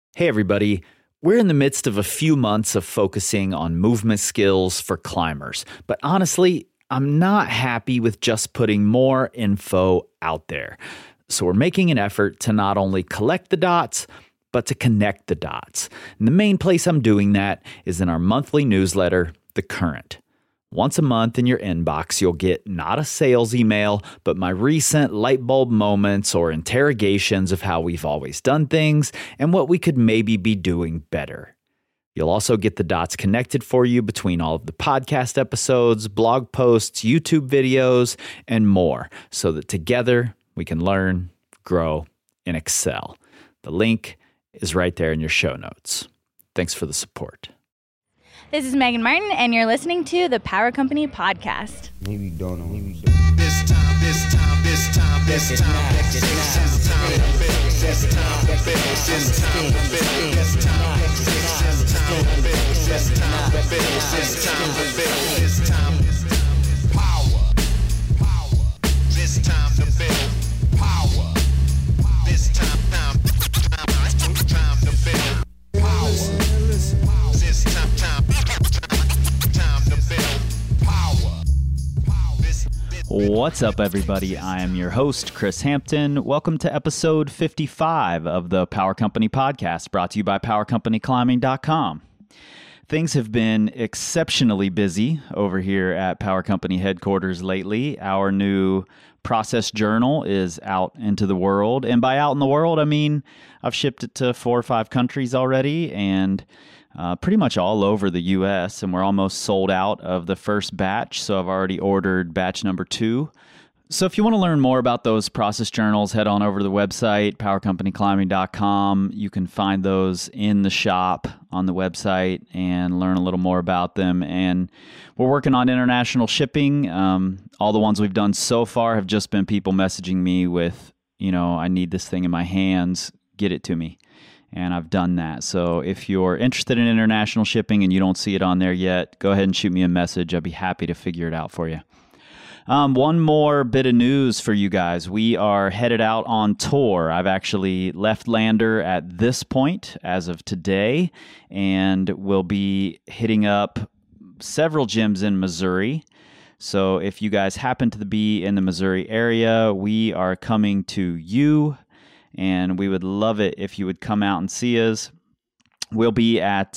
Hey everybody, we're in the midst of a few months of focusing on movement skills for climbers, but honestly, I'm not happy with just putting more info out there. So we're making an effort to not only collect the dots, but to connect the dots. And the main place I'm doing that is in our monthly newsletter, The Current. Once a month in your inbox, you'll get not a sales email, but my recent light bulb moments or interrogations of how we've always done things and what we could maybe be doing better. You'll also get the dots connected for you between all of the podcast episodes, blog posts, YouTube videos, and more, so that together we can learn, grow, and excel. The link is right there in your show notes. Thanks for the support. This is Megan Martin, and you're listening to the Power Company Podcast. Maybe don't know. This time, What's up, everybody? I am your host, Chris Hampton. Welcome to episode 55 of the Power Company Podcast, brought to you by PowerCompanyClimbing.com. Things have been exceptionally busy over here at Power Company headquarters lately. Our new process journal is out into the world. And by out in the world, I mean I've shipped it to 4 or 5 countries already and pretty much all over the U.S., and we're almost sold out of the first batch, so I've already ordered batch number 2. So if you want to learn more about those process journals, head on over to the website, PowerCompanyClimbing.com. You can find those in the shop on the website and learn a little more about them. And we're working on international shipping. All the ones we've done so far have just been people messaging me with, I need this thing in my hands, get it to me. And I've done that. So if you're interested in international shipping and you don't see it on there yet, go ahead and shoot me a message. I'd be happy to figure it out for you. One more bit of news for you guys. We are headed out on tour. I've actually left Lander at this point as of today, and we'll be hitting up several gyms in Missouri. So if you guys happen to be in the Missouri area, we are coming to you. And we would love it if you would come out and see us. We'll be at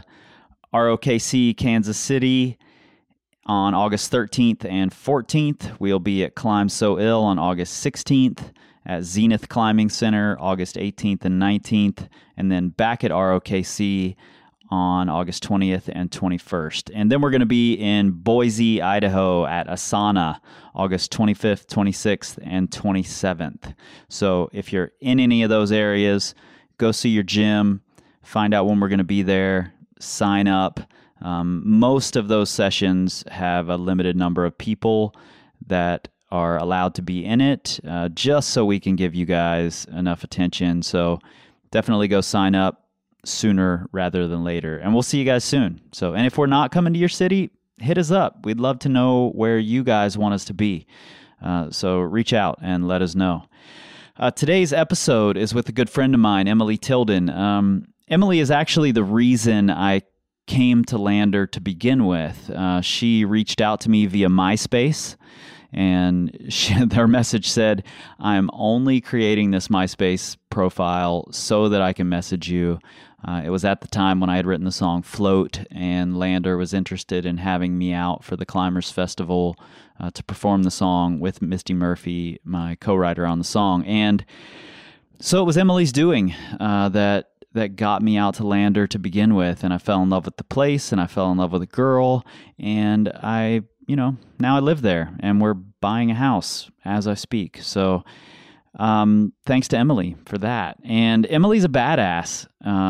ROKC Kansas City on August 13th and 14th. We'll be at Climb So Ill on August 16th, at Zenith Climbing Center August 18th and 19th, and then back at ROKC on August 20th and 21st. And then we're going to be in Boise, Idaho at Asana, August 25th, 26th, and 27th. So if you're in any of those areas, go see your gym, find out when we're going to be there, sign up. Most of those sessions have a limited number of people that are allowed to be in it, just so we can give you guys enough attention. So definitely go sign up sooner rather than later, and we'll see you guys soon. And if we're not coming to your city, hit us up. We'd love to know where you guys want us to be. So reach out and let us know. Today's episode is with a good friend of mine, Emily Tilden. Emily is actually the reason I came to Lander to begin with. She reached out to me via MySpace, and their message said, I'm only creating this MySpace profile so that I can message you. It was at the time when I had written the song Float, and Lander was interested in having me out for the Climbers Festival to perform the song with Misty Murphy, my co-writer on the song. And so it was Emily's doing that got me out to Lander to begin with, and I fell in love with the place, and I fell in love with a girl, and now I live there, and we're buying a house as I speak. So thanks to Emily for that. And Emily's a badass.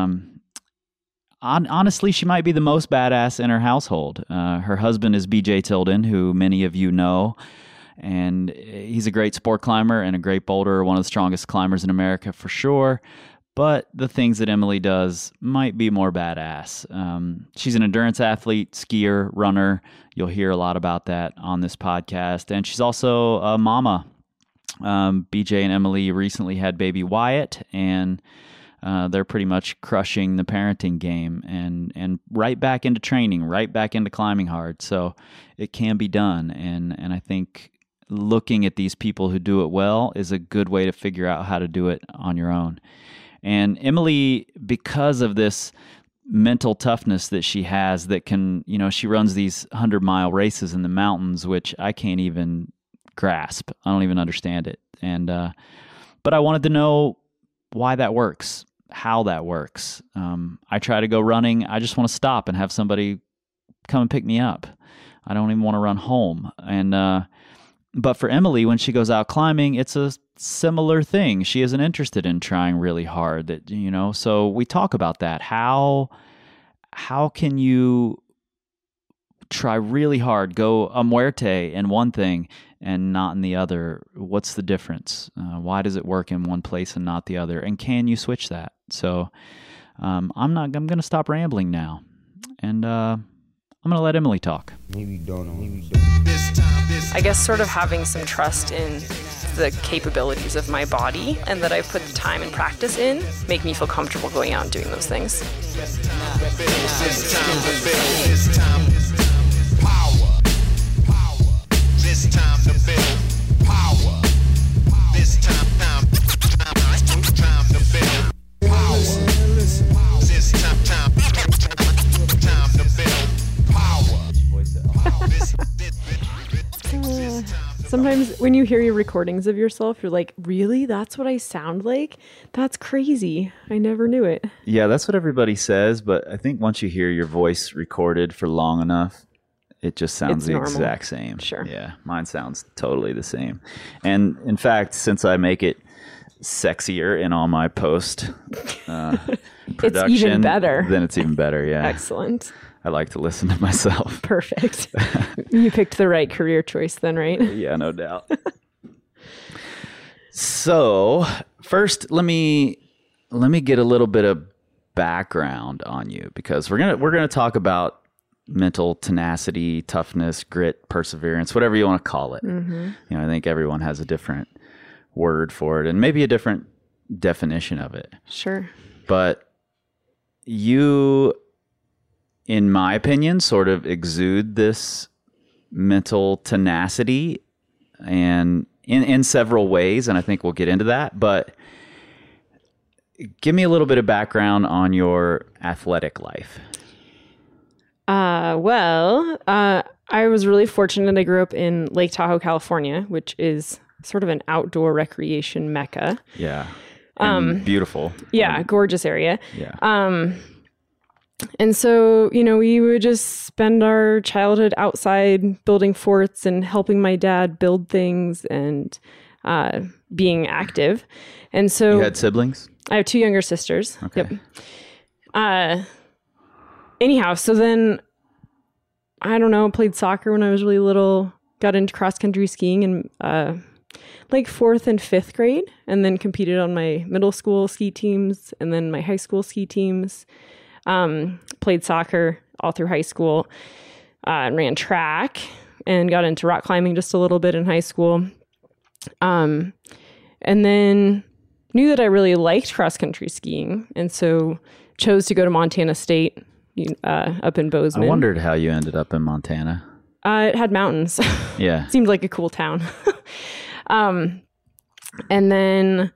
Honestly, she might be the most badass in her household. Her husband is BJ Tilden, who many of you know, and he's a great sport climber and a great boulder, one of the strongest climbers in America for sure. But the things that Emily does might be more badass. She's an endurance athlete, skier, runner. You'll hear a lot about that on this podcast. And she's also a mama. BJ and Emily recently had baby Wyatt, and they're pretty much crushing the parenting game and right back into training, right back into climbing hard. So it can be done. And I think looking at these people who do it well is a good way to figure out how to do it on your own. And Emily, because of this mental toughness that she has, that can, she runs these 100-mile races in the mountains, which I can't even grasp. I don't even understand it. And but I wanted to know why that works, how that works. I try to go running. I just want to stop and have somebody come and pick me up. I don't even want to run home. And but for Emily, when she goes out climbing, it's a similar thing. She isn't interested in trying really hard. That so we talk about that. How can you try really hard, go a muerte in one thing and not in the other? What's the difference? Why does it work in one place and not the other? And can you switch that? So I'm going to stop rambling now, and I'm going to let Emily talk. I guess sort of having some trust in the capabilities of my body and that I put the time and practice in make me feel comfortable going out and doing those things. Sometimes when you hear your recordings of yourself, you're like, really? That's what I sound like? That's crazy. I never knew it. Yeah, that's what everybody says. But I think once you hear your voice recorded for long enough, it just sounds the exact same. Sure. Yeah, mine sounds totally the same. And in fact, since I make it sexier in all my post production, it's even better. Then it's even better, yeah. Excellent. I like to listen to myself. Perfect. You picked the right career choice then, right? Yeah, no doubt. So first, let me get a little bit of background on you, because we're gonna talk about mental tenacity, toughness, grit, perseverance, whatever you want to call it. Mm-hmm. I think everyone has a different word for it and maybe a different definition of it. Sure. But you, in my opinion, sort of exude this mental tenacity, and in several ways, and I think we'll get into that. But give me a little bit of background on your athletic life. I was really fortunate. I grew up in Lake Tahoe, California, which is sort of an outdoor recreation mecca. Yeah. And beautiful. Yeah, gorgeous area. Yeah. And so, we would just spend our childhood outside building forts and helping my dad build things and being active. And so you had siblings? I have 2 younger sisters. Okay. Yep. Anyhow, so then, I don't know, played soccer when I was really little, got into cross-country skiing in like 4th and 5th grade, and then competed on my middle school ski teams and then my high school ski teams. Played soccer all through high school, and ran track, and got into rock climbing just a little bit in high school. And then knew that I really liked cross-country skiing, and so chose to go to Montana State, up in Bozeman. I wondered how you ended up in Montana. It had mountains. Yeah. Seemed like a cool town. And then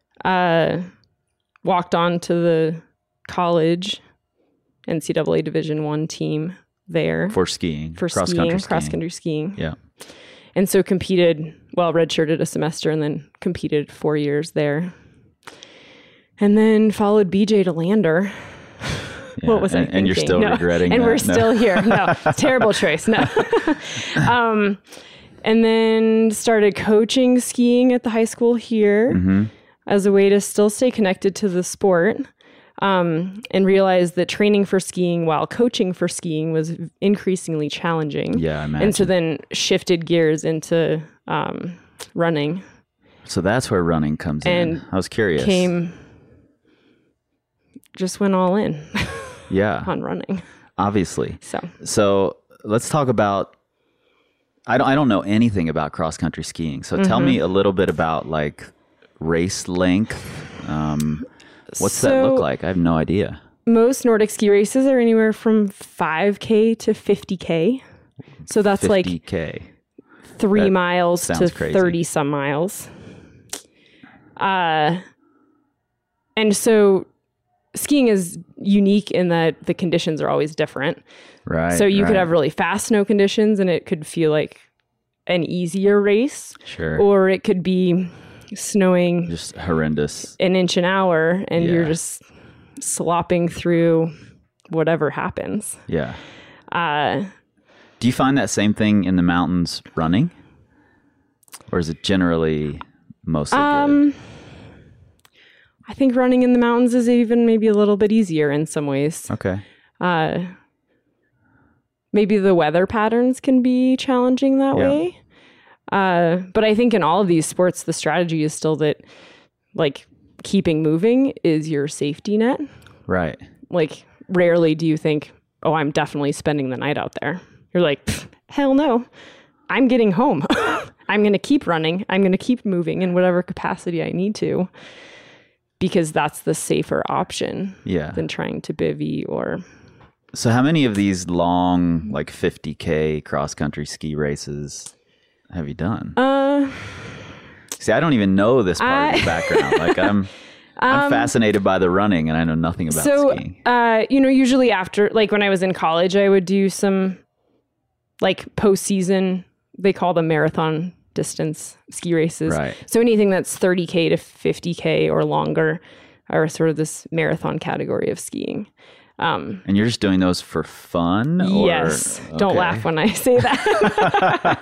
walked on to the college NCAA Division I team there. For skiing. Cross-country skiing. Yeah. And so redshirted a semester and then competed 4 years there. And then followed BJ to Lander. Yeah. What was I thinking? And you're still regretting and that. We're still here. No, terrible choice. No. And then started coaching skiing at the high school here as a way to still stay connected to the sport. And realized that training for skiing while coaching for skiing was increasingly challenging. Yeah, I imagine. And so then shifted gears into running. So that's where running comes in. I was curious. Just went all in. Yeah. On running. Obviously. So let's talk about, I don't know anything about cross-country skiing. So tell me a little bit about like race length, What's that look like? I have no idea. Most Nordic ski races are anywhere from 5K to 50K. So that's 50K. 3 miles to crazy. 30 some miles. And so skiing is unique in that the conditions are always different. Right. So you could have really fast snow conditions and it could feel like an easier race. Sure. Or it could be snowing just horrendous. an inch an hour and you're just slopping through whatever happens. Yeah. Do you find that same thing in the mountains running? Or is it generally mostly good? I think running in the mountains is even maybe a little bit easier in some ways. Okay. Maybe the weather patterns can be challenging that way. But I think in all of these sports, the strategy is still that like keeping moving is your safety net. Right. Like rarely do you think, oh, I'm definitely spending the night out there. You're like, hell no, I'm getting home. I'm going to keep running. I'm going to keep moving in whatever capacity I need to, because that's the safer option than trying to bivvy or... So how many of these long, like 50K cross-country ski races have you done? See, I don't even know this part of your background. Like I'm fascinated by the running and I know nothing about skiing. Usually after, like when I was in college, I would do some like postseason, they call them marathon distance ski races. Right. So anything that's 30K to 50K or longer are sort of this marathon category of skiing. And you're just doing those for fun? Yes. Don't laugh when I say that.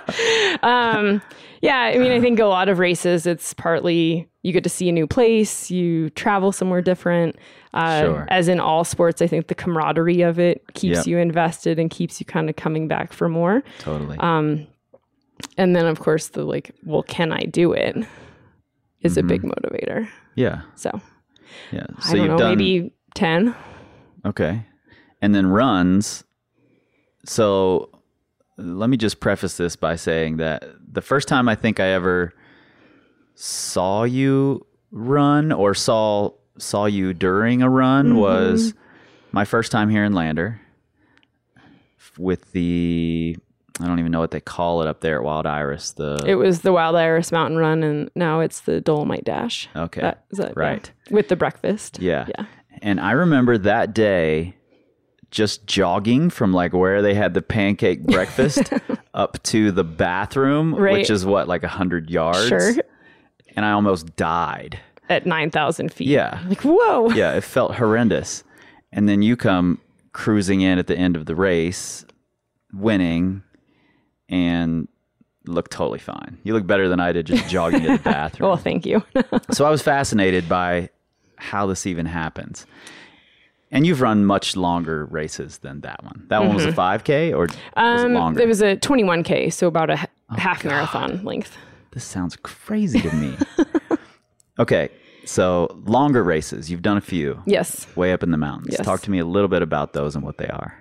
I think a lot of races, it's partly you get to see a new place, you travel somewhere different. Sure. As in all sports, I think the camaraderie of it keeps you invested and keeps you kind of coming back for more. Totally. And then, of course, the like, well, can I do it is a big motivator. Yeah. So, yeah. So I don't know, done maybe 10. Okay. And then runs. So let me just preface this by saying that the first time I think I ever saw you run or saw you during a run was my first time here in Lander with the, I don't even know what they call it up there at Wild Iris. It was the Wild Iris Mountain Run, and now it's the Dolomite Dash. Okay. Right. Yeah. With the breakfast. Yeah. And I remember that day just jogging from like where they had the pancake breakfast up to the bathroom, which is what, like 100 yards? Sure. And I almost died. At 9,000 feet. Yeah. Like, whoa. Yeah, it felt horrendous. And then you come cruising in at the end of the race, winning, and look totally fine. You look better than I did just jogging to the bathroom. Well, thank you. So I was fascinated by how this even happens. And you've run much longer races than that one. That one was a 5K or was it longer? It was a 21K, so about a half marathon length. This sounds crazy to me. Okay, so longer races. You've done a few. Yes. Way up in the mountains. Yes. Talk to me a little bit about those and what they are.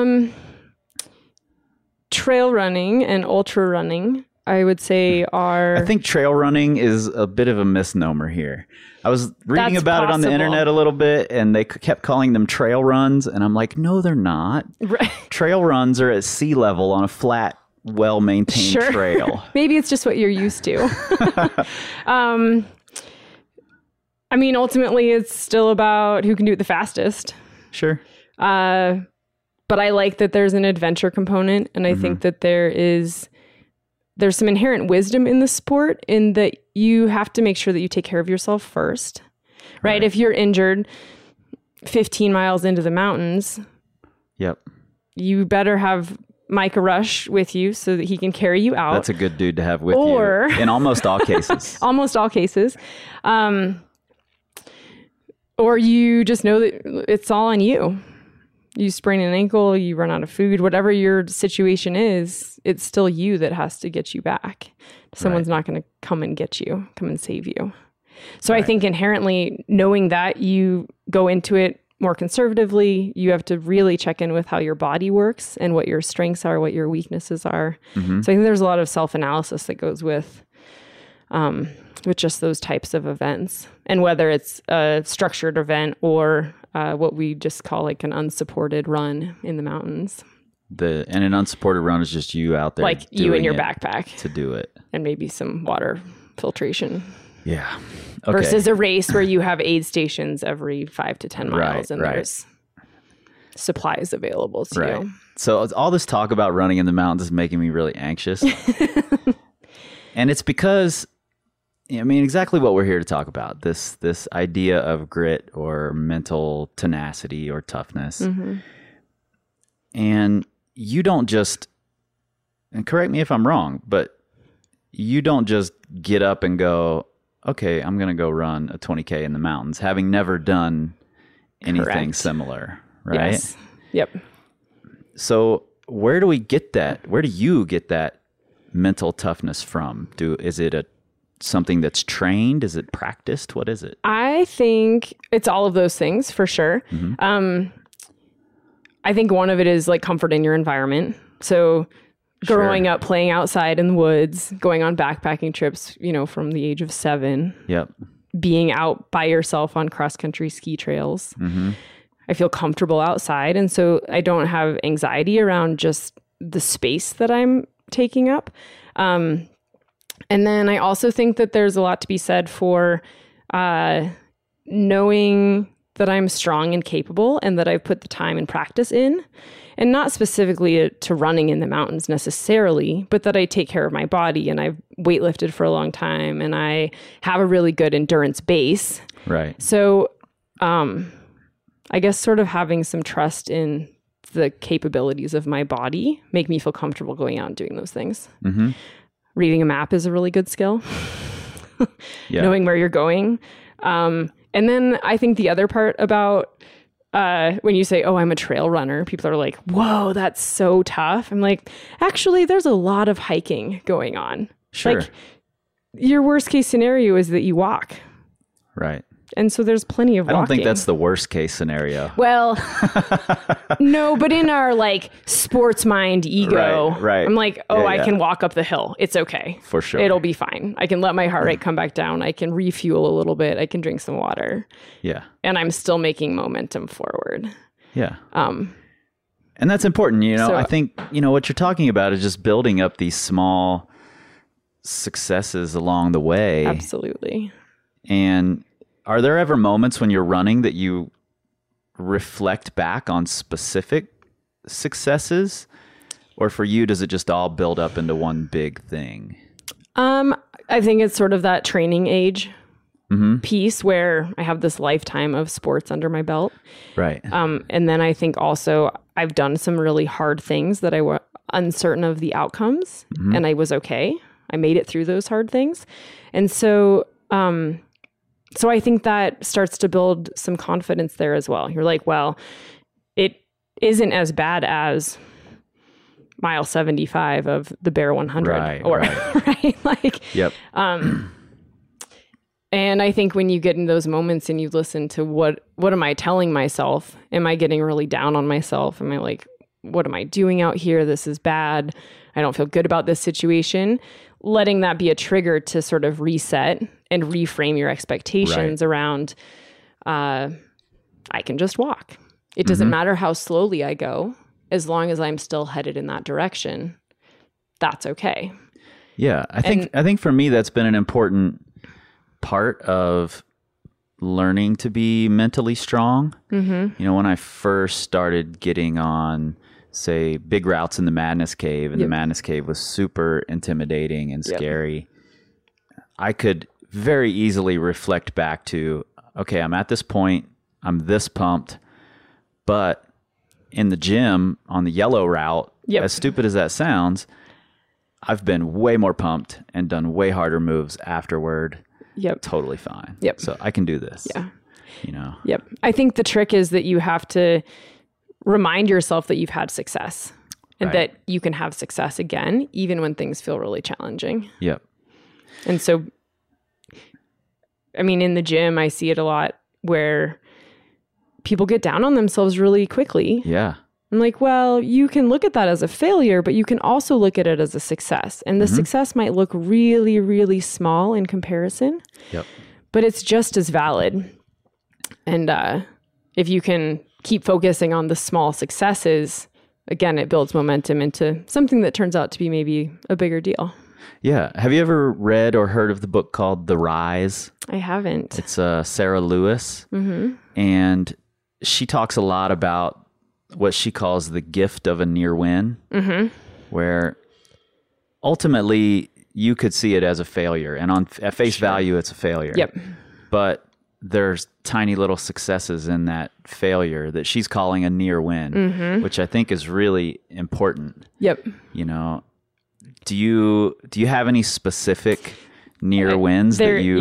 Trail running and ultra running, I would say, are... I think trail running is a bit of a misnomer here. I was reading That's about it on the possible. internet a little bit, and they kept calling them trail runs, and I'm like, no, they're not. Right. Trail runs are at sea level on a flat, well-maintained trail. Maybe it's just what you're used to. I mean, ultimately, it's still about who can do it the fastest. Sure. But I like that there's an adventure component, and I think that there's some inherent wisdom in the sport in that you have to make sure that you take care of yourself first, right? If you're injured 15 miles into the mountains, Yep. you better have Micah Rush with you so that he can carry you out. That's a good dude to have with Or- you in almost all cases. Almost all cases. Or you just know that it's all on you. You sprain an ankle, you run out of food, whatever your situation is, it's still you that has to get you back. Someone's not going to come and get you, come and save you. So I think inherently knowing that, you go into it more conservatively. You have to really check in with how your body works and what your strengths are, what your weaknesses are. So I think there's a lot of self-analysis that goes with with just those types of events. And whether it's a structured event or what we just call like an unsupported run in the mountains. And an unsupported run is just you out there, like you in your doing backpack to do it, and maybe some water filtration. Yeah. Okay. Versus a race where you have aid stations every 5 to 10 miles and there's supplies available to you. So all this talk about running in the mountains is making me really anxious. And it's because, I mean, exactly what we're here to talk about, this idea of grit or mental tenacity or toughness. Mm-hmm. And you don't just, and correct me if I'm wrong, but you don't just get up and go, okay, I'm going to go run a 20K in the mountains, having never done anything similar, right? Yes. Yep. So where do we get that? Where do you get that mental toughness from? Is it something that's trained? Is it practiced? What is it? I think it's all of those things for sure. Mm-hmm. I think one of it is like comfort in your environment. So growing up, playing outside in the woods, going on backpacking trips, from the age of 7. Yep. Being out by yourself on cross-country ski trails. Mm-hmm. I feel comfortable outside. And so I don't have anxiety around just the space that I'm taking up. And then I also think that there's a lot to be said for knowing that I'm strong and capable and that I've put the time and practice in. And not specifically to running in the mountains necessarily, but that I take care of my body and I've weightlifted for a long time and I have a really good endurance base. Right. So I guess sort of having some trust in the capabilities of my body make me feel comfortable going out and doing those things. Mm-hmm. Reading a map is a really good skill. Knowing where you're going. And then I think the other part about when you say, oh, I'm a trail runner, people are like, whoa, that's so tough. I'm like, actually, there's a lot of hiking going on. Sure. Like, your worst case scenario is that you walk. Right. And so there's plenty of walking. I don't think that's the worst case scenario. Well, no, but in our like sports mind ego, right. I'm like, I can walk up the hill. It's okay. For sure. It'll be fine. I can let my heart rate come back down. I can refuel a little bit. I can drink some water. Yeah. And I'm still making momentum forward. Yeah. And that's important. So, I think, what you're talking about is just building up these small successes along the way. Absolutely. And are there ever moments when you're running that you reflect back on specific successes? Or for you, does it just all build up into one big thing? I think it's sort of that training age piece where I have this lifetime of sports under my belt. Right. And then I think also I've done some really hard things that I was uncertain of the outcomes and I was okay. I made it through those hard things. And so, so I think that starts to build some confidence there as well. You're like, well, it isn't as bad as mile 75 of the Bear 100. Right. Right? Like, yep. And I think when you get in those moments and you listen to what am I telling myself? Am I getting really down on myself? Am I like, what am I doing out here? This is bad. I don't feel good about this situation. Letting that be a trigger to sort of reset and reframe your expectations around, I can just walk. It doesn't matter how slowly I go, as long as I'm still headed in that direction, that's okay. Yeah. I think for me, that's been an important part of learning to be mentally strong. Mm-hmm. When I first started getting on, say, big routes in the Madness Cave, and the Madness Cave was super intimidating and scary, I could very easily reflect back to, okay, I'm at this point, I'm this pumped, but in the gym on the yellow route, as stupid as that sounds, I've been way more pumped and done way harder moves afterward. Yep. Totally fine. Yep. So I can do this. Yeah. Yep. I think the trick is that you have to remind yourself that you've had success and that you can have success again, even when things feel really challenging. Yep. And so, I mean, in the gym, I see it a lot where people get down on themselves really quickly. Yeah. I'm like, well, you can look at that as a failure, but you can also look at it as a success. And the success might look really, really small in comparison, but it's just as valid. And if you can keep focusing on the small successes, again, it builds momentum into something that turns out to be maybe a bigger deal. Yeah. Have you ever read or heard of the book called The Rise? I haven't. It's Sarah Lewis. And she talks a lot about what she calls the gift of a near win, where ultimately you could see it as a failure, and at face value, it's a failure. But there's tiny little successes in that failure that she's calling a near win, which I think is really important. You know, do you have any specific near wins that you?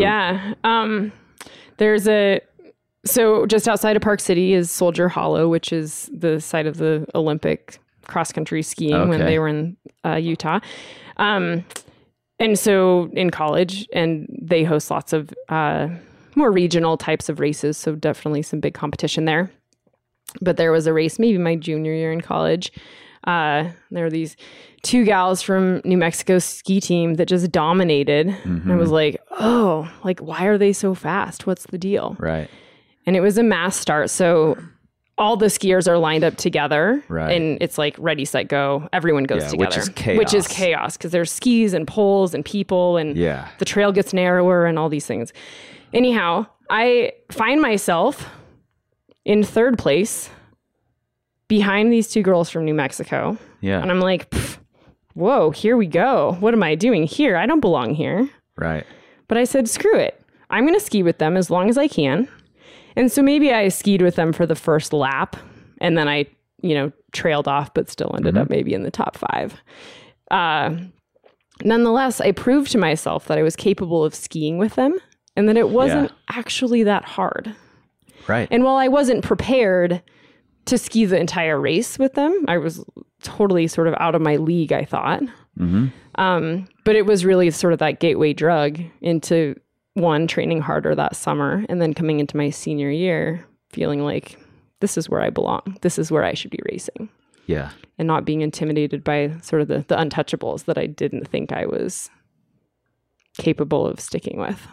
There's so just outside of Park City is Soldier Hollow, which is the site of the Olympic cross-country skiing when they were in Utah. And so in college, and they host lots of more regional types of races, so definitely some big competition there. But there was a race maybe my junior year in college. There were these two gals from New Mexico ski team that just dominated. And I was like, oh, like, why are they so fast? What's the deal? Right. And it was a mass start. So all the skiers are lined up together. And it's like ready, set, go. Everyone goes together. Which is chaos because there's skis and poles and people and the trail gets narrower and all these things. Anyhow, I find myself in third place behind these two girls from New Mexico. And I'm like, whoa, here we go. What am I doing here? I don't belong here. But I said, screw it. I'm going to ski with them as long as I can. And so maybe I skied with them for the first lap and then I, trailed off, but still ended up maybe in the top 5. Nonetheless, I proved to myself that I was capable of skiing with them and that it wasn't actually that hard. And while I wasn't prepared to ski the entire race with them, I was totally sort of out of my league, I thought. But it was really sort of that gateway drug into training harder that summer, and then coming into my senior year feeling like this is where I belong. This is where I should be racing. And not being intimidated by sort of the untouchables that I didn't think I was capable of sticking with.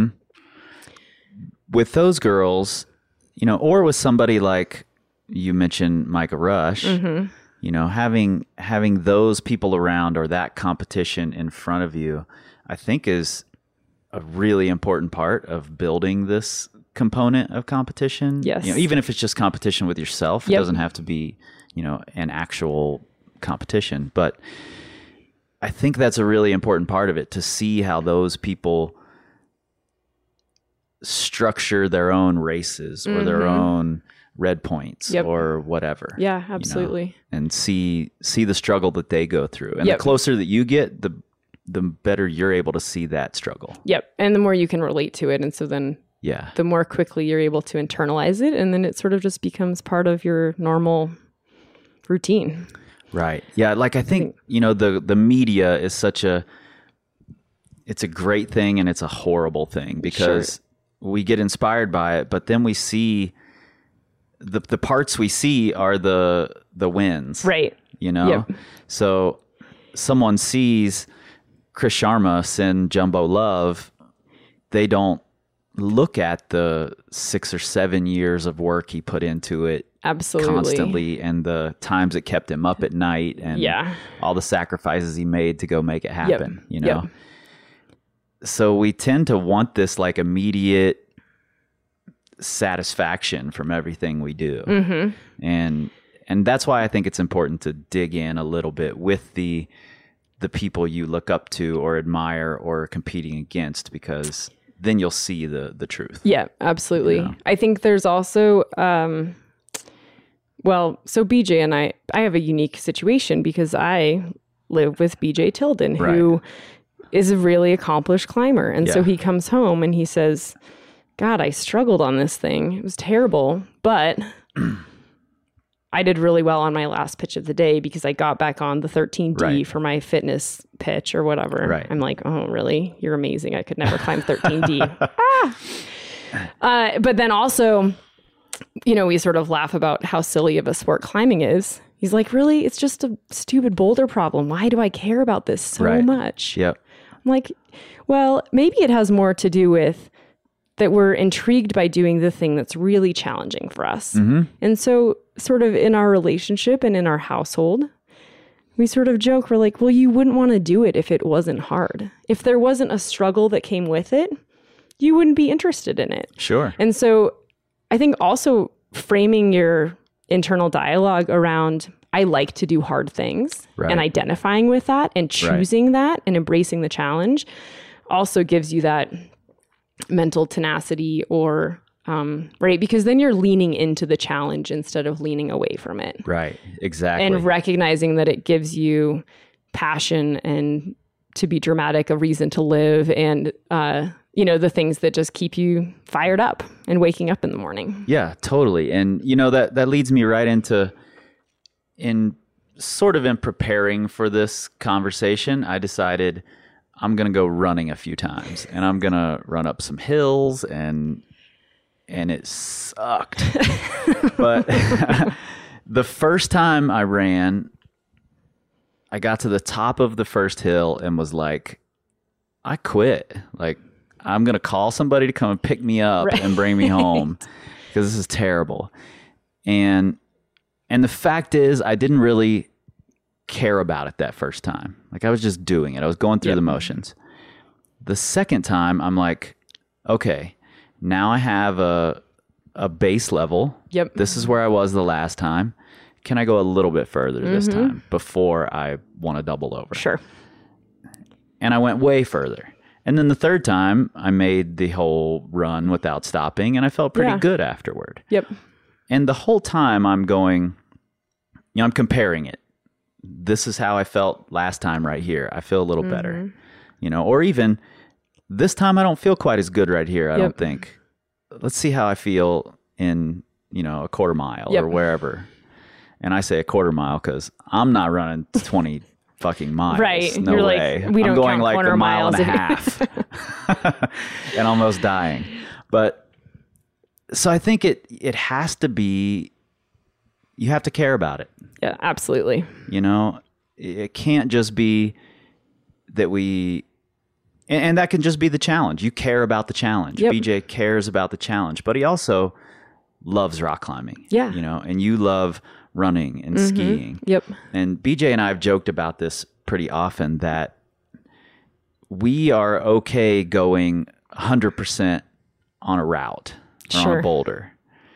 With those girls, or with somebody like you mentioned, Micah Rush, having those people around or that competition in front of you, I think is a really important part of building this component of competition. Even if it's just competition with yourself, it doesn't have to be, an actual competition. But I think that's a really important part of it, to see how those people structure their own races or their own red points or whatever. Absolutely. And see the struggle that they go through. And the closer that you get, the better you're able to see that struggle. And the more you can relate to it. And so then the more quickly you're able to internalize it. And then it sort of just becomes part of your normal routine. Yeah. Like I think, the media is it's a great thing and it's a horrible thing because we get inspired by it, but then we see the parts we see are the wins. So someone sees Chris Sharma send Jumbo Love, they don't look at the 6 or 7 years of work he put into it constantly, and the times it kept him up at night, and all the sacrifices he made to go make it happen. So we tend to want this like immediate satisfaction from everything we do, and that's why I think it's important to dig in a little bit with the people you look up to or admire or are competing against, because then you'll see the truth. Absolutely. I think there's also so BJ and I have a unique situation because I live with BJ Tilden, who is a really accomplished climber. And so he comes home and he says, God, I struggled on this thing. It was terrible, but I did really well on my last pitch of the day because I got back on the 13D for my fitness pitch or whatever. I'm like, oh, really? You're amazing. I could never climb 13D. But then also, we sort of laugh about how silly of a sport climbing is. He's like, really? It's just a stupid boulder problem. Why do I care about this so much? Yep. I'm like, well, maybe it has more to do with that we're intrigued by doing the thing that's really challenging for us. And so sort of in our relationship and in our household, we sort of joke, we're like, well, you wouldn't want to do it if it wasn't hard. If there wasn't a struggle that came with it, you wouldn't be interested in it. Sure. And so I think also framing your internal dialogue around, I like to do hard things, and identifying with that and choosing that and embracing the challenge also gives you that mental tenacity or right, because then you're leaning into the challenge instead of leaning away from it. Right. Exactly. And recognizing that it gives you passion and, to be dramatic, a reason to live, and you know, the things that just keep you fired up and waking up in the morning. Yeah, totally. And you know, that leads me right into, in preparing for this conversation, I decided I'm going to go running a few times, and I'm going to run up some hills, and it sucked. But the first time I ran, I got to the top of the first hill and was like, I quit. Like, I'm going to call somebody to come and pick me up and bring me home, because this is terrible. And the fact is, I didn't really care about it that first time. Like, I was just doing it. I was going through the motions. The second time, I'm like, okay, now I have a base level. Yep. This is where I was the last time. Can I go a little bit further this time before I want to double over? Sure. And I went way further. And then the third time, I made the whole run without stopping, and I felt pretty good afterward. Yep. And the whole time I'm going, you know, I'm comparing it. This is how I felt last time right here. I feel a little better, you know, or even this time I don't feel quite as good right here. I don't think. Let's see how I feel in, you know, a quarter mile or wherever. And I say a quarter mile because I'm not running 20 fucking miles. Right. No You're way. Like, we don't I'm going count like corner a mile miles and a half and almost dying. But so I think it has to be, you have to care about it. Yeah, absolutely. You know, it can't just be that and that can just be the challenge. You care about the challenge. Yep. BJ cares about the challenge, but he also loves rock climbing. Yeah. You know, and you love running and skiing. Yep. And BJ and I have joked about this pretty often, that we are okay going 100% on a route or on a boulder.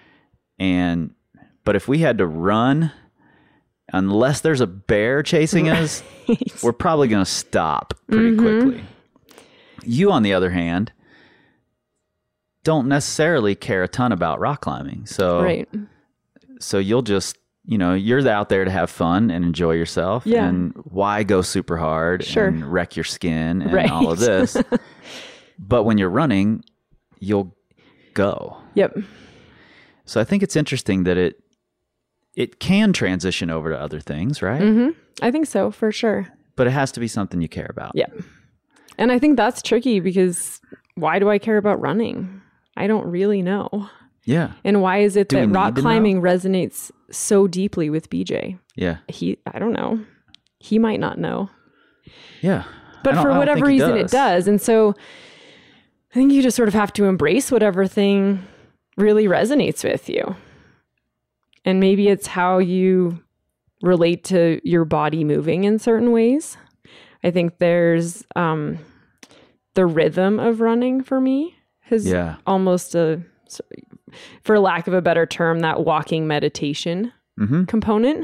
But if we had to run, unless there's a bear chasing us, we're probably going to stop pretty quickly. You, on the other hand, don't necessarily care a ton about rock climbing. So you'll just, you know, you're out there to have fun and enjoy yourself. Yeah. And why go super hard and wreck your skin and all of this? But when you're running, you'll go. Yep. So I think it's interesting that it can transition over to other things, right? I think so, for sure. But it has to be something you care about. Yep. And I think that's tricky, because why do I care about running? I don't really know. Yeah. And why is it that rock climbing resonates so deeply with BJ? Yeah. I don't know. He might not know. Yeah. But for whatever reason it does. And so I think you just sort of have to embrace whatever thing really resonates with you. And maybe it's how you relate to your body moving in certain ways. I think there's the rhythm of running for me has almost for lack of a better term, that walking meditation component.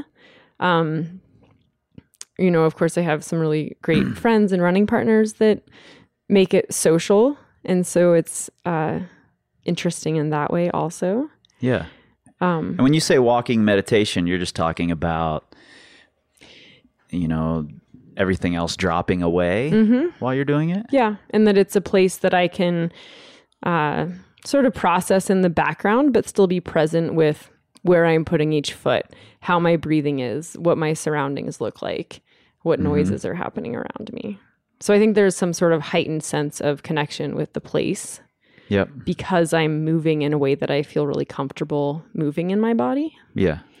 You know, of course, I have some really great friends and running partners that make it social. And so it's interesting in that way also. Yeah. And when you say walking meditation, you're just talking about, you know, everything else dropping away while you're doing it? Yeah. And that it's a place that I can sort of process in the background, but still be present with where I'm putting each foot, how my breathing is, what my surroundings look like, what noises are happening around me. So I think there's some sort of heightened sense of connection with the place. Yep. Because I'm moving in a way that I feel really comfortable moving in my body. Yeah.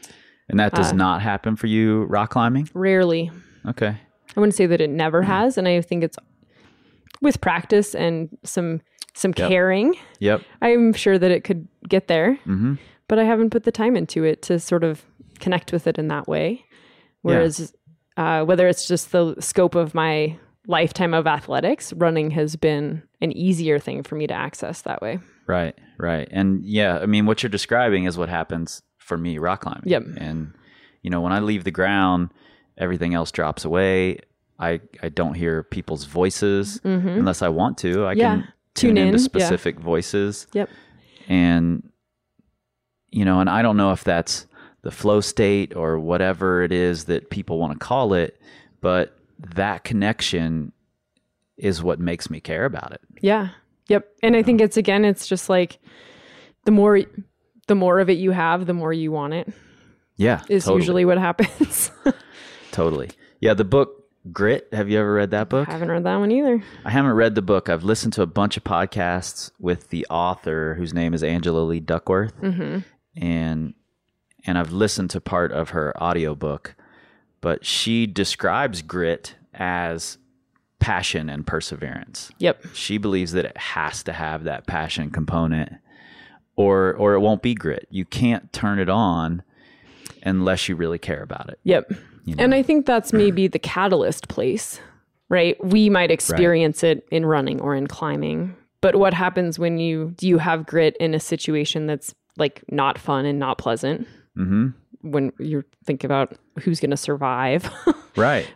And that does not happen for you rock climbing? Rarely. Okay. I wouldn't say that it never has, and I think it's with practice and some caring. Yep. I'm sure that it could get there, Mm-hmm. but I haven't put the time into it to sort of connect with it in that way. Whereas whether it's just the scope of my lifetime of athletics, running has been an easier thing for me to access that way. Right. And yeah, I mean, what you're describing is what happens for me rock climbing. Yep. And, you know, when I leave the ground, everything else drops away. I don't hear people's voices unless I want to. I can tune into specific voices. Yep. And, you know, and I don't know if that's the flow state or whatever it is that people want to call it, but that connection is what makes me care about it. Yeah. Yep. And I think it's just like the more of it you have, the more you want it. Yeah. Is totally. usually what happens. Totally. Yeah. The book Grit. Have you ever read that book? I haven't read that one either. I haven't read the book. I've listened to a bunch of podcasts with the author, whose name is Angela Lee Duckworth. And I've listened to part of her audiobook, but she describes grit as passion and perseverance. Yep. She believes that it has to have that passion component or it won't be grit. You can't turn it on unless you really care about it. Yep. You know? And I think that's maybe the catalyst place, right? We might experience it in running or in climbing, but what happens when do you have grit in a situation that's like not fun and not pleasant? Mm-hmm. When you think about who's going to survive. Right.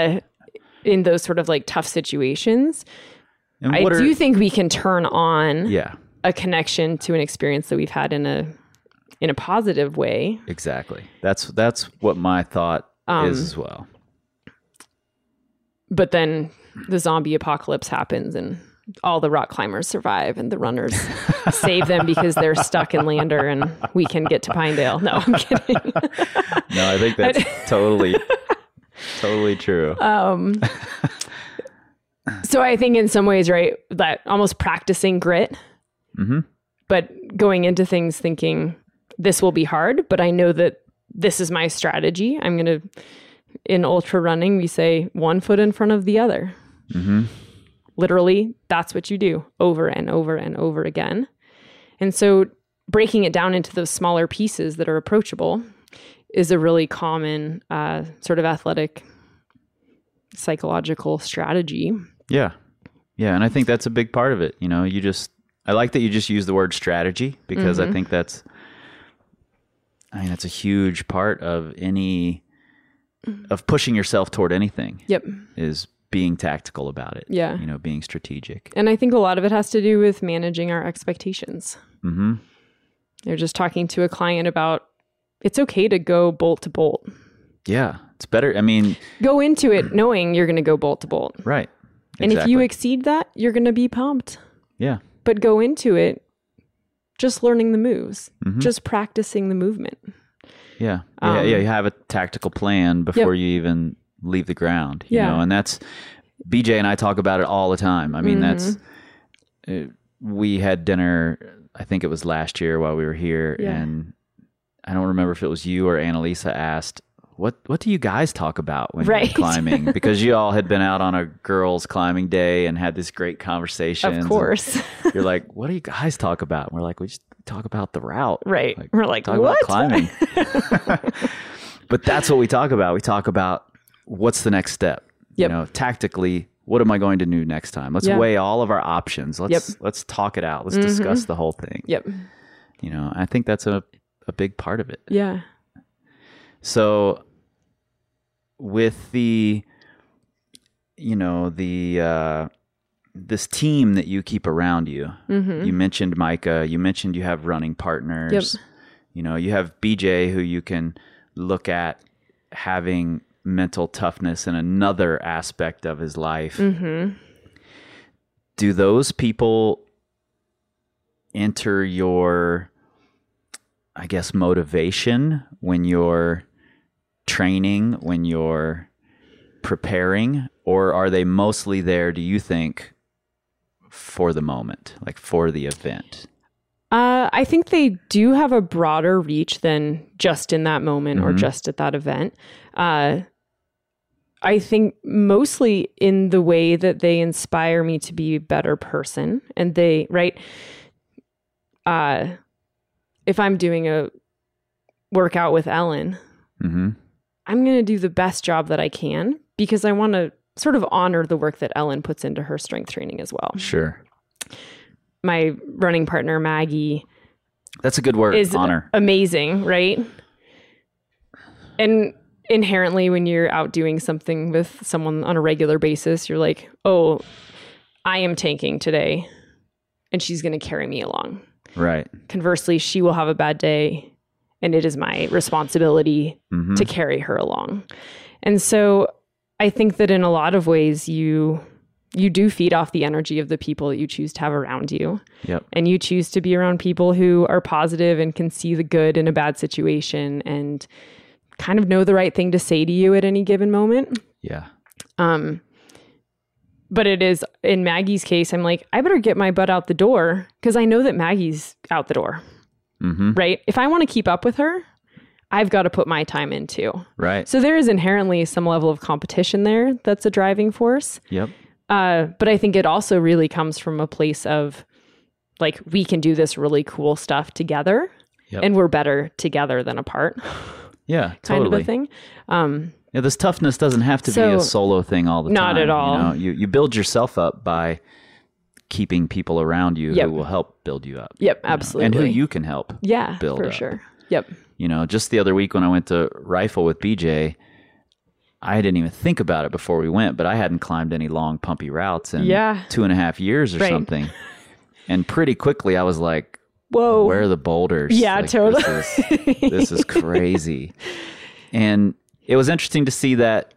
In those sort of like tough situations, And I do think we can turn on Yeah. a connection to an experience that we've had in a positive way. Exactly. That's what my thought is as well. But then the zombie apocalypse happens and all the rock climbers survive and the runners save them because they're stuck in Lander and we can get to Pinedale. No, I'm kidding. No, I think that's totally true. So I think in some ways, right, that almost practicing grit, but going into things thinking this will be hard, but I know that this is my strategy. I'm going to, in ultra running, we say one foot in front of the other. Literally, that's what you do over and over and over again. And so breaking it down into those smaller pieces that are approachable is a really common sort of athletic psychological strategy. Yeah. And I think that's a big part of it. You know, I like that you just use the word strategy because I think that's a huge part of of pushing yourself toward anything. Yep. Is being tactical about it. Yeah. You know, being strategic. And I think a lot of it has to do with managing our expectations. You're just talking to a client about it's okay to go bolt to bolt. Yeah. It's better. I mean, go into it knowing you're going to go bolt to bolt. Right. And if you exceed that, you're going to be pumped. Yeah. But go into it just learning the moves, just practicing the movement. Yeah. You have a tactical plan before you even leave the ground, you know, and that's BJ and I talk about it all the time. I mean, we had dinner, I think it was last year while we were here, and I don't remember if it was you or Annalisa asked, what do you guys talk about when you're climbing? Because you all had been out on a girls' climbing day and had this great conversation. Of course. You're like, what do you guys talk about? And we're like, we just talk about the route. Right. We're like, talk what? about climbing. But that's what we talk about. We talk about what's the next step. You know, tactically, what am I going to do next time? Let's weigh all of our options. Let's talk it out. Let's discuss the whole thing. Yep. You know, I think that's a big part of it. Yeah. So with this team that you keep around you, you mentioned Micah, you mentioned you have running partners, you know, you have BJ who you can look at having mental toughness in another aspect of his life. Do those people enter your, I guess, motivation when you're training, when you're preparing, or are they mostly there, do you think, for the moment, like for the event? I think they do have a broader reach than just in that moment or just at that event. I think mostly in the way that they inspire me to be a better person. And they, right? If I'm doing a workout with Ellen, I'm going to do the best job that I can because I want to sort of honor the work that Ellen puts into her strength training as well. Sure. My running partner, Maggie, that's a good word, is honor. Amazing, right? And inherently, when you're out doing something with someone on a regular basis, you're like, oh, I am tanking today, and she's going to carry me along. Right. Conversely, she will have a bad day, and it is my responsibility to carry her along. And so I think that in a lot of ways, you do feed off the energy of the people that you choose to have around you. Yep. And you choose to be around people who are positive and can see the good in a bad situation and kind of know the right thing to say to you at any given moment. Yeah. But it is, in Maggie's case, I'm like, I better get my butt out the door because I know that Maggie's out the door. Right? If I want to keep up with her, I've got to put my time in too. Right. So there is inherently some level of competition there that's a driving force. Yep. But I think it also really comes from a place of like, we can do this really cool stuff together and we're better together than apart. Yeah, kind totally. of a thing. Yeah, this toughness doesn't have to be a solo thing all the time. Not at all. You know, you build yourself up by keeping people around you who will help build you up. Yep, absolutely. And who you can help build for up. sure. Yep. You know, just the other week when I went to rifle with BJ, I didn't even think about it before we went, but I hadn't climbed any long, pumpy routes in 2.5 years or something. And pretty quickly I was like, whoa, where are the boulders? Yeah, like, totally. This is crazy. And it was interesting to see that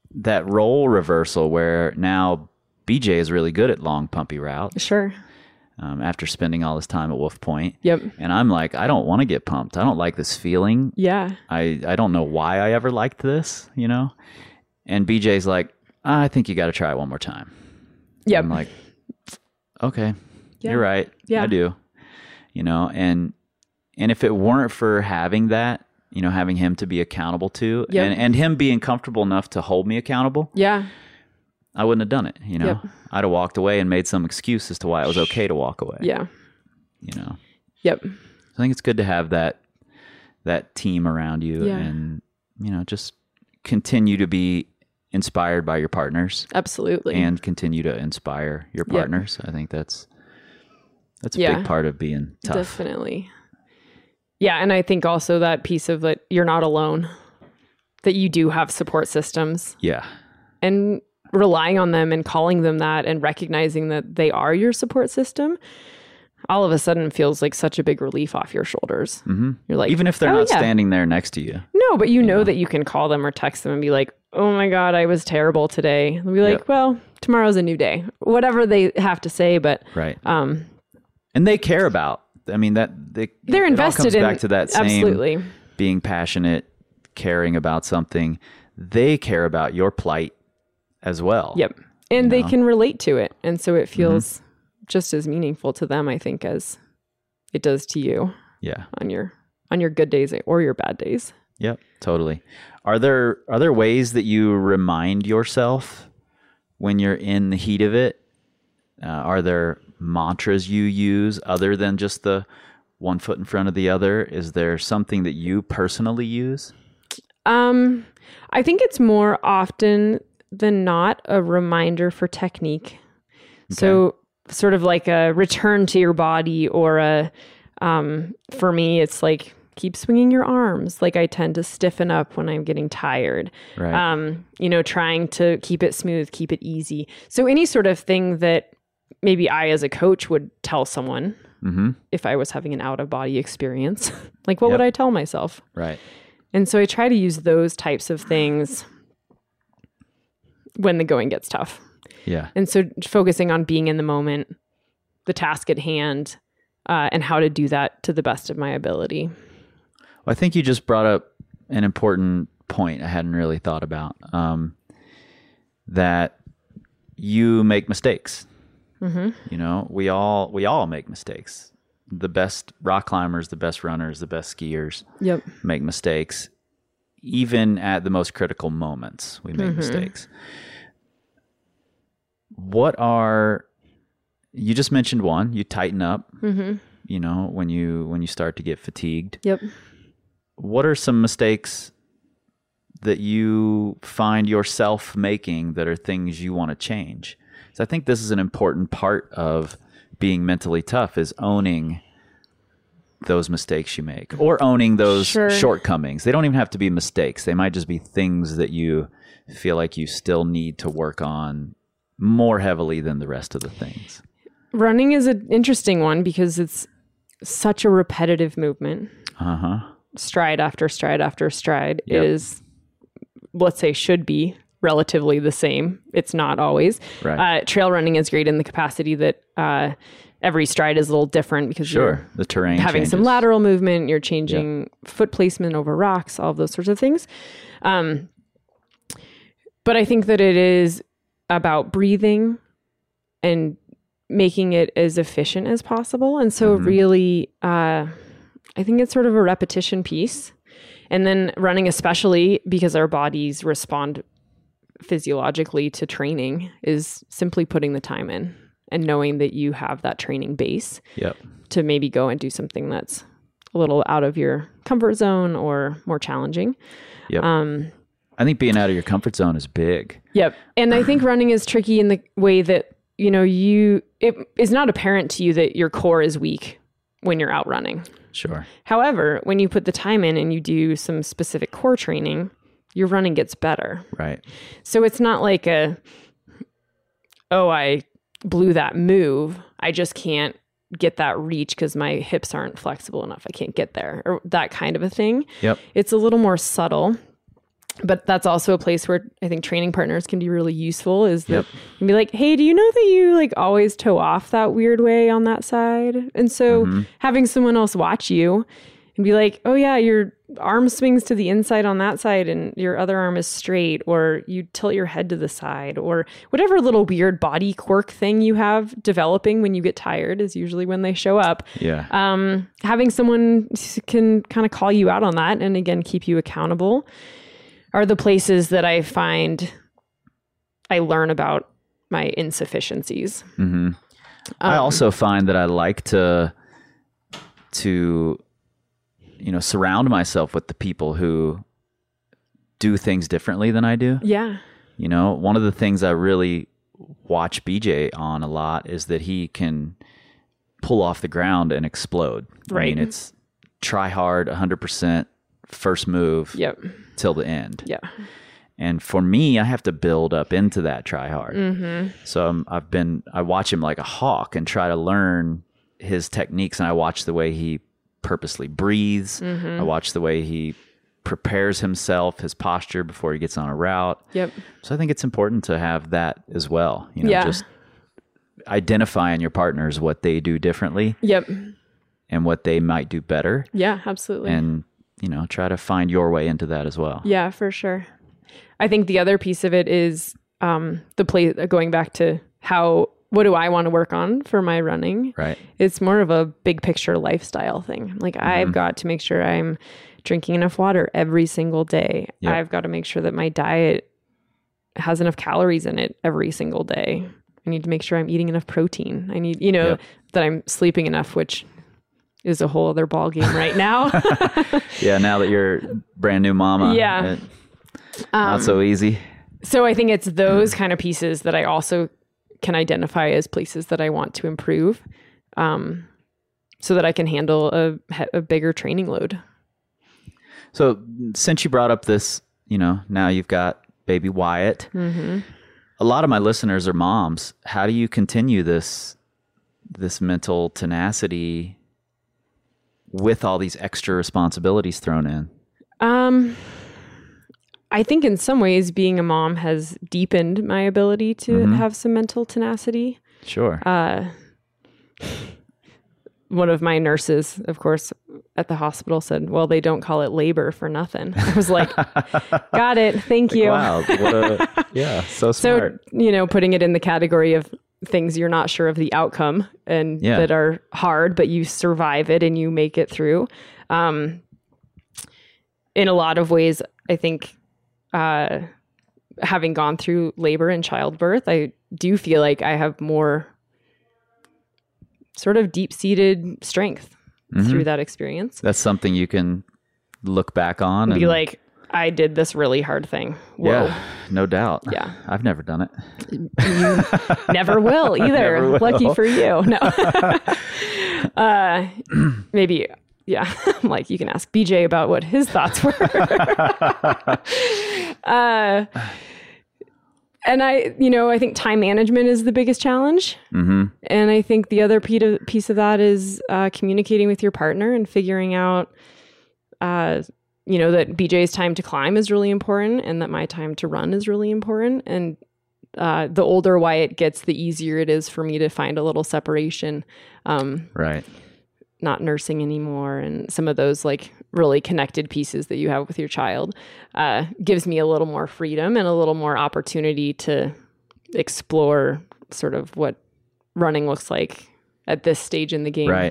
role reversal where now BJ is really good at long, pumpy routes. Sure. After spending all this time at Wolf Point. Yep. And I'm like, I don't want to get pumped. I don't like this feeling. Yeah. I don't know why I ever liked this, you know? And BJ's like, I think you got to try it one more time. Yep. I'm like, okay, you're right. Yeah. I do. You know, and if it weren't for having that, you know, having him to be accountable to and him being comfortable enough to hold me accountable. Yeah. I wouldn't have done it, you know. Yep. I'd have walked away and made some excuse as to why it was okay to walk away. Yeah. You know. Yep. I think it's good to have that team around you and, you know, just continue to be inspired by your partners. Absolutely. And continue to inspire your partners. I think that's a big part of being tough. Definitely. Yeah, and I think also that piece of that you're not alone, that you do have support systems. Yeah. And relying on them and calling them that and recognizing that they are your support system, all of a sudden feels like such a big relief off your shoulders. Mm-hmm. You're like, even if they're not standing there next to you. No, but you know that you can call them or text them and be like, oh my God, I was terrible today. They'll be like, well, tomorrow's a new day. Whatever they have to say, but right. And they care about. I mean, they're invested comes in back to that same absolutely being passionate, caring about something. They care about your plight as well. Yep. And they can relate to it. And so it feels just as meaningful to them, I think, as it does to you. Yeah. On your good days or your bad days. Yep, totally. Are there ways that you remind yourself when you're in the heat of it? Are there mantras you use other than just the one foot in front of the other? Is there something that you personally use? I think it's more often than not a reminder for technique. Okay. So sort of like a return to your body, or for me, it's like keep swinging your arms. Like I tend to stiffen up when I'm getting tired. Right. Trying to keep it smooth, keep it easy. So any sort of thing that maybe I as a coach would tell someone if I was having an out of body experience, like what would I tell myself? Right. And so I try to use those types of things when the going gets tough. Yeah. And so focusing on being in the moment, the task at hand, and how to do that to the best of my ability. Well, I think you just brought up an important point I hadn't really thought about, that you make mistakes. Mm-hmm. You know, we all make mistakes. the best rock climbers, the best runners, the best skiers Yep. make mistakes. Even at the most critical moments, we make mistakes. You just mentioned one, you tighten up, you know, when you start to get fatigued. Yep. What are some mistakes that you find yourself making that are things you want to change? So I think this is an important part of being mentally tough, is owning those mistakes you make, or owning those shortcomings. They don't even have to be mistakes. They might just be things that you feel like you still need to work on more heavily than the rest of the things. Running is an interesting one because it's such a repetitive movement. Stride after stride after stride is, let's say, should be relatively the same. It's not always. Right. Trail running is great in the capacity that every stride is a little different because you're the terrain having changes. some lateral movement, you're changing foot placement over rocks, all of those sorts of things. But I think that it is about breathing and making it as efficient as possible. And so really, I think it's sort of a repetition piece. And then running, especially because our bodies respond physiologically to training, is simply putting the time in and knowing that you have that training base to maybe go and do something that's a little out of your comfort zone or more challenging. I think being out of your comfort zone is big. And I think running is tricky in the way that, you know, it is not apparent to you that your core is weak when you're out running. Sure. However, when you put the time in and you do some specific core training, your running gets better. Right. So it's not like I blew that move. I just can't get that reach because my hips aren't flexible enough. I can't get there, or that kind of a thing. It's a little more subtle, but that's also a place where I think training partners can be really useful, is that you can be like, hey, do you know that you like always toe off that weird way on that side? And so having someone else watch you and be like, oh yeah, your arm swings to the inside on that side and your other arm is straight, or you tilt your head to the side, or whatever little weird body quirk thing you have developing when you get tired is usually when they show up. Having someone can kind of call you out on that and again, keep you accountable are the places that I find I learn about my insufficiencies. I also find that I like to surround myself with the people who do things differently than I do. You know, one of the things I really watch BJ on a lot is that he can pull off the ground and explode. I mean, it's try hard, 100%, first move till the end. And for me, I have to build up into that try hard. So I watch him like a hawk and try to learn his techniques. And I watch the way he purposely breathes. I watch the way he prepares himself, his posture before he gets on a route. So I think it's important to have that as well. You know, just identifying your partners, what they do differently. And what they might do better. Absolutely. And, you know, try to find your way into that as well. For sure. I think the other piece of it is the play, going back to what do I want to work on for my running? It's more of a big picture lifestyle thing. Like I've got to make sure I'm drinking enough water every single day. I've got to make sure that my diet has enough calories in it every single day. I need to make sure I'm eating enough protein. I need, that I'm sleeping enough, which is a whole other ball game right now. Now that you're brand new mama. Not so easy. So I think it's those kind of pieces that I also can identify as places that I want to improve, so that I can handle a bigger training load. So since you brought up this, now you've got baby Wyatt. A lot of my listeners are moms. How do you continue this mental tenacity with all these extra responsibilities thrown in? I think in some ways being a mom has deepened my ability to have some mental tenacity. Sure. One of my nurses, of course, at the hospital said, well, they don't call it labor for nothing. I was like, got it. Thank you. Wow. So smart. So, putting it in the category of things you're not sure of the outcome and that are hard, but you survive it and you make it through. In a lot of ways, I think having gone through labor and childbirth, I do feel like I have more sort of deep-seated strength through that experience. That's something you can look back on and be like, I did this really hard thing. Whoa. Yeah, no doubt. Yeah. I've never done it. You never will either. Never will. Lucky for you. No. Maybe, yeah. I'm like, you can ask BJ about what his thoughts were. And I think time management is the biggest challenge. Mm-hmm. And I think the other piece of that is communicating with your partner and figuring out, that BJ's time to climb is really important and that my time to run is really important. And the older Wyatt gets, the easier it is for me to find a little separation. Right. Not nursing anymore. And some of those like really connected pieces that you have with your child gives me a little more freedom and a little more opportunity to explore sort of what running looks like at this stage in the game. Right.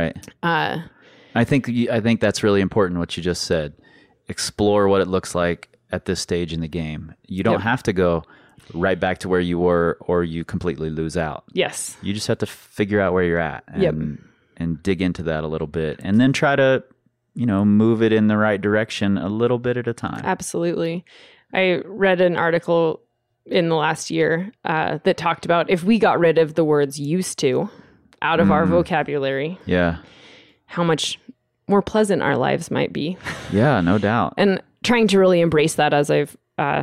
I think that's really important what you just said. Explore what it looks like at this stage in the game. You don't have to go right back to where you were or you completely lose out. Yes. You just have to figure out where you're at and dig into that a little bit and then try to, move it in the right direction a little bit at a time. Absolutely. I read an article in the last year that talked about if we got rid of the words used to out of our vocabulary. Yeah. How much more pleasant our lives might be. Yeah, no doubt. And trying to really embrace that as I've,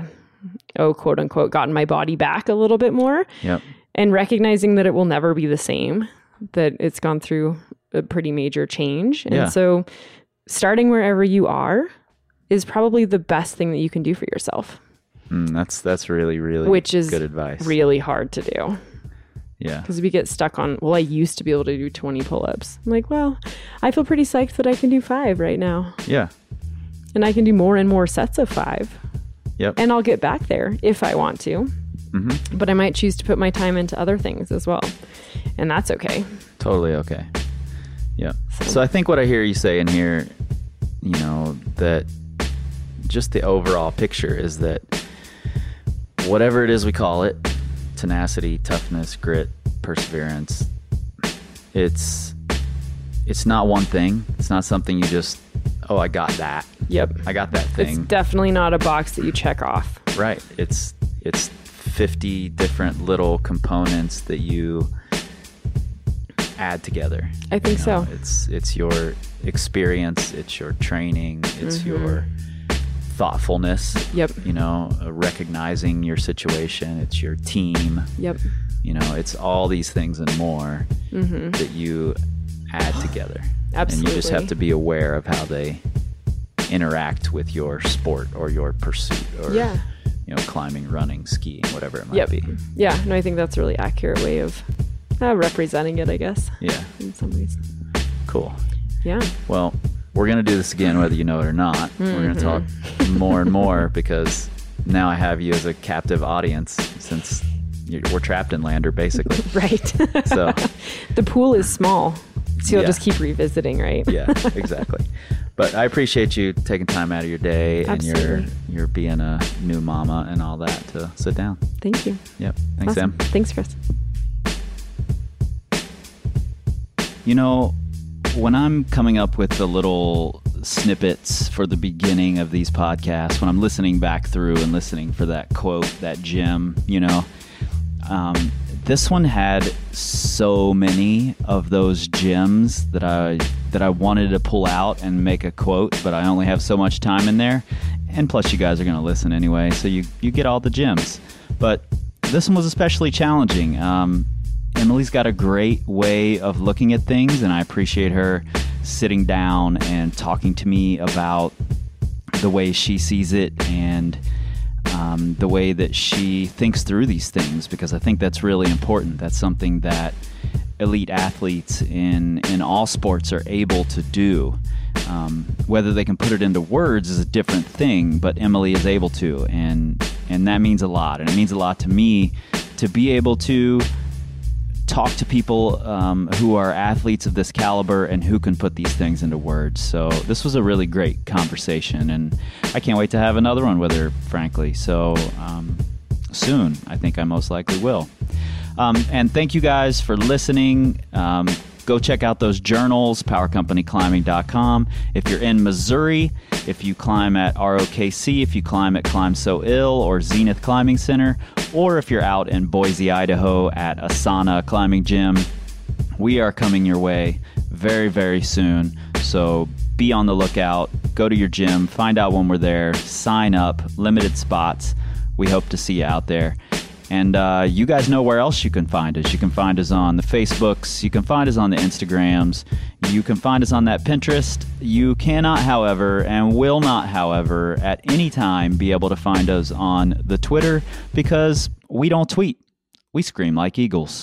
quote unquote, gotten my body back a little bit more. Yep. And recognizing that it will never be the same, that it's gone through a pretty major change. And so starting wherever you are is probably the best thing that you can do for yourself. That's really, really Which is good advice. Really hard to do. Yeah. Because we get stuck on, I used to be able to do 20 pull-ups. I'm like, I feel pretty psyched that I can do 5 right now. Yeah. And I can do more and more sets of 5. Yep. And I'll get back there if I want to. Mm-hmm. But I might choose to put my time into other things as well. And that's okay. Totally okay. Yeah. So I think what I hear you say in here, that just the overall picture is that whatever it is we call it, tenacity, toughness, grit, perseverance, it's not one thing. It's not something you just, I got that. Yep. I got that thing. It's definitely not a box that you check off. Right. It's 50 different little components that you add together. I think so. It's your experience, it's your training, it's your thoughtfulness. Yep. Recognizing your situation, it's your team. Yep. It's all these things and more that you add together. Absolutely. And you just have to be aware of how they interact with your sport or your pursuit or climbing, running, skiing, whatever it might be. Yeah, no, I think that's a really accurate way of representing it, I guess. Yeah. In some ways. Cool. Yeah. Well, we're going to do this again, whether you know it or not. We're going to talk more and more because now I have you as a captive audience since we're trapped in Lander, basically. Right. So the pool is small, so you'll just keep revisiting, right? Yeah, exactly. But I appreciate you taking time out of your day. Absolutely. And you're being a new mama and all that to sit down. Thank you. Yep. Thanks, awesome. Em. Thanks, Chris. When I'm coming up with the little snippets for the beginning of these podcasts, when I'm listening back through and listening for that quote, that gem, this one had so many of those gems that I wanted to pull out and make a quote, but I only have so much time in there. And plus you guys are going to listen anyway, so you get all the gems. But this one was especially challenging. Emily's got a great way of looking at things, and I appreciate her sitting down and talking to me about the way she sees it and the way that she thinks through these things, because I think that's really important. That's something that elite athletes in all sports are able to do. Whether they can put it into words is a different thing, but Emily is able to, and that means a lot. And it means a lot to me to be able to talk to people who are athletes of this caliber and who can put these things into words. So this was a really great conversation, and I can't wait to have another one with her, frankly. So soon, I think I most likely will. And thank you guys for listening. Go check out those journals, powercompanyclimbing.com. If you're in Missouri, if you climb at ROKC, if you climb at Climb So Ill or Zenith Climbing Center, or if you're out in Boise, Idaho at Asana Climbing Gym, we are coming your way very, very soon. So be on the lookout. Go to your gym, find out when we're there, sign up, limited spots. We hope to see you out there. And you guys know where else you can find us. You can find us on the Facebooks. You can find us on the Instagrams. You can find us on that Pinterest. You cannot, however, and will not, however, at any time be able to find us on the Twitter because we don't tweet. We scream like eagles.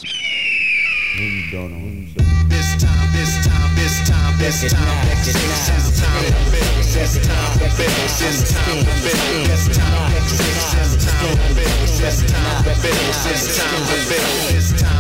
It's time.